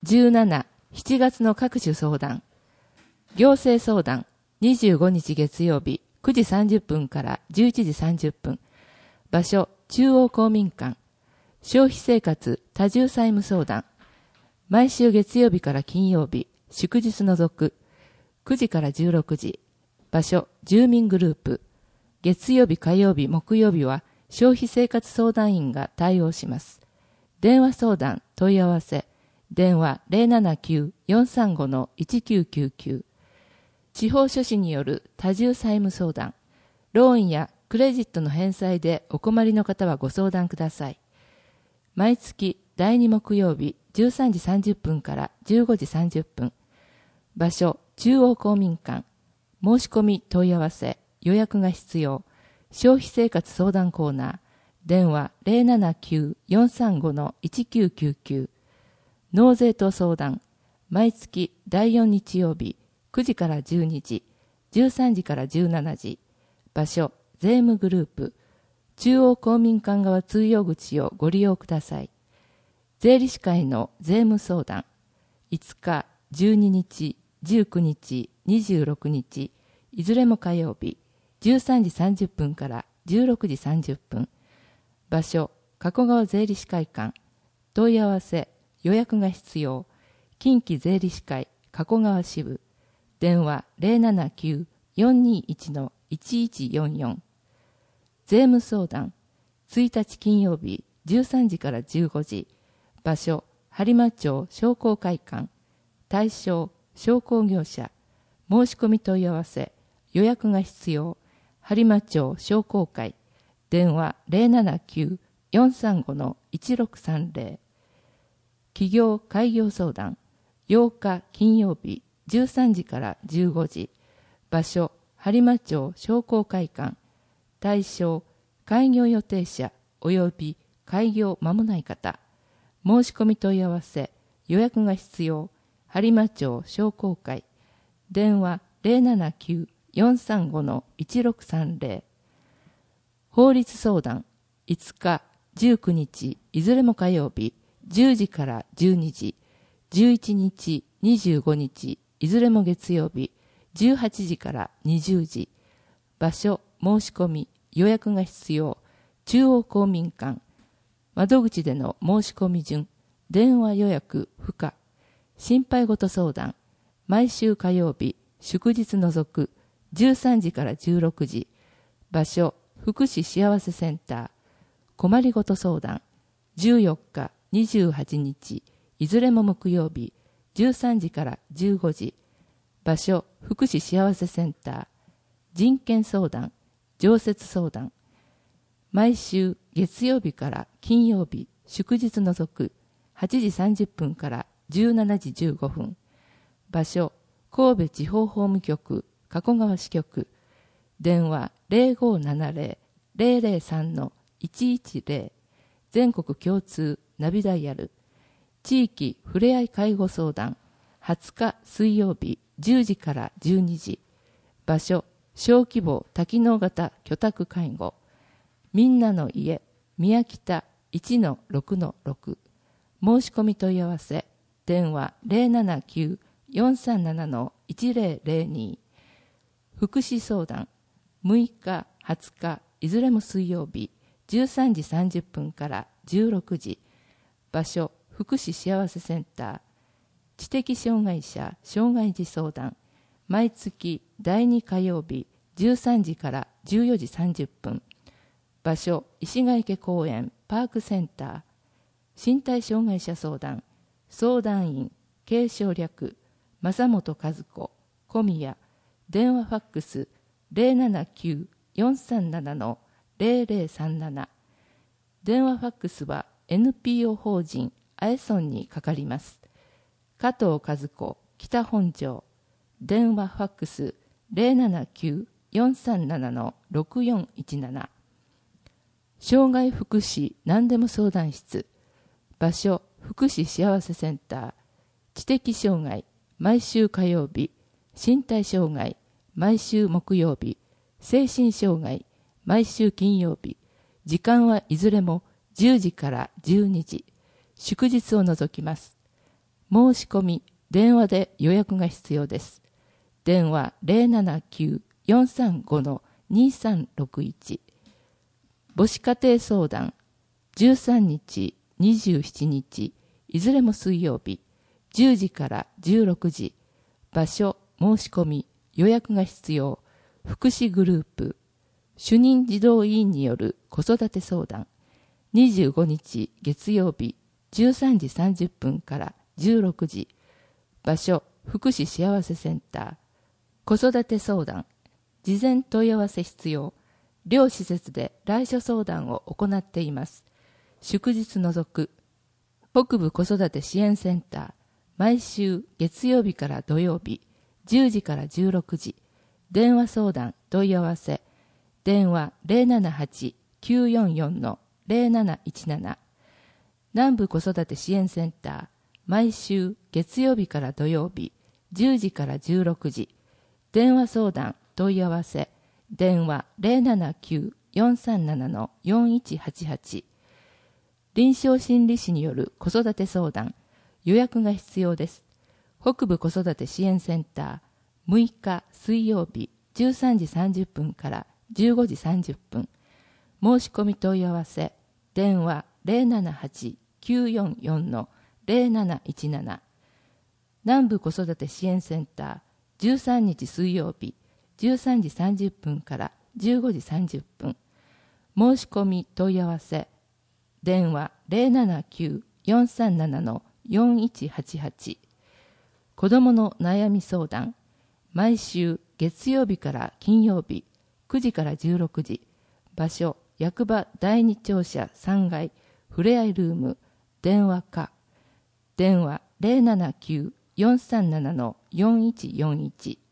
17、7月の各種相談。行政相談、25日月曜日、9時30分から11時30分。場所、中央公民館。消費生活多重債務相談。毎週月曜日から金曜日、祝日除く。9時から16時。場所、住民グループ。月曜日、火曜日、木曜日は消費生活相談員が対応します。電話相談、問い合わせ。電話 079-435-1999。司法書士による多重債務相談。ローンやクレジットの返済でお困りの方はご相談ください。毎月第2木曜日13時30分から15時30分。場所、中央公民館。申し込み問い合わせ、予約が必要。消費生活相談コーナー。電話 079-435-1999。納税と相談。毎月第4日曜日、9時から12時、13時から17時。場所、税務グループ。中央公民館側通用口をご利用ください。税理士会の税務相談。5日、12日、19日、26日、いずれも火曜日、13時30分から16時30分。場所、加古川税理士会館。問い合わせ、予約が必要。近畿税理士会加古川支部。電話 079-421-1144。税務相談。1日金曜日13時から15時。場所、播磨町商工会館。対象、商工業者。申し込み問い合わせ。予約が必要。播磨町商工会。電話 079-435-1630。企業開業相談。8日金曜日13時から15時。場所、播磨町商工会館。対象、開業予定者及び開業間もない方。申し込み問い合わせ、予約が必要。播磨町商工会。電話 079-435-1630。法律相談。5日、19日、いずれも火曜日、10時から12時。11日、25日、いずれも月曜日、18時から20時。場所、申し込み、予約が必要。中央公民館。窓口での申し込み順。電話予約不可。心配事相談。毎週火曜日、祝日除く。13時から16時。場所、福祉幸せセンター。困りごと相談。14日、28日。いずれも木曜日、13時から15時。場所、福祉幸せセンター。人権相談、常設相談。毎週月曜日から金曜日、祝日除く、8時30分から17時15分。場所、神戸地方法務局、加古川支局。電話 0570-003-110。全国共通ナビダイヤル。地域ふれあい介護相談。20日水曜日10時から12時。場所、小規模多機能型居宅介護。みんなの家、宮北 1-6-6。申し込み問い合わせ。電話 079-437-1002。福祉相談。6日、20日、いずれも水曜日、13時30分から16時。場所、福祉幸せセンター。知的障害者障害児相談。毎月第2火曜日13時から14時30分。場所、石ヶ池公園パークセンター。身体障害者相談。相談員、継承略、正本和子、小宮。電話ファックス 079-437-0037。電話ファックスは NPO 法人アエソンにかかります。加藤和子、北本庄。電話ファックス 079-437-6417。障害福祉何でも相談室。場所、福祉幸せセンター。知的障害、毎週火曜日。身体障害、毎週木曜日。精神障害、毎週金曜日。時間はいずれも10時から12時。祝日を除きます。 申し込み、電話で予約が必要です。電話 079-435-2361。母子家庭相談、13日、27日、いずれも水曜日、10時から16時。場所、申し込み、予約が必要。福祉グループ、主任児童委員による子育て相談。25日月曜日、13時30分から16時。場所、福祉幸せセンター。子育て相談。事前問い合わせ必要。両施設で来所相談を行っています。祝日除く。北部子育て支援センター。毎週月曜日から土曜日、10時から16時。電話相談問い合わせ。電話 078-944-0717。南部子育て支援センター。毎週月曜日から土曜日、10時から16時。電話相談問い合わせ。電話 079-437-4188。臨床心理士による子育て相談。予約が必要です。北部子育て支援センター。6日水曜日、13時30分から15時30分。申し込み問い合わせ。電話 078-944-0717。南部子育て支援センター。13日水曜日、13時30分から15時30分。申し込み問い合わせ。電話 079-437-4188。子どもの悩み相談。毎週月曜日から金曜日、9時から16時。場所、役場第二庁舎3階、ふれあいルーム。電話か。電話 079-437-4141。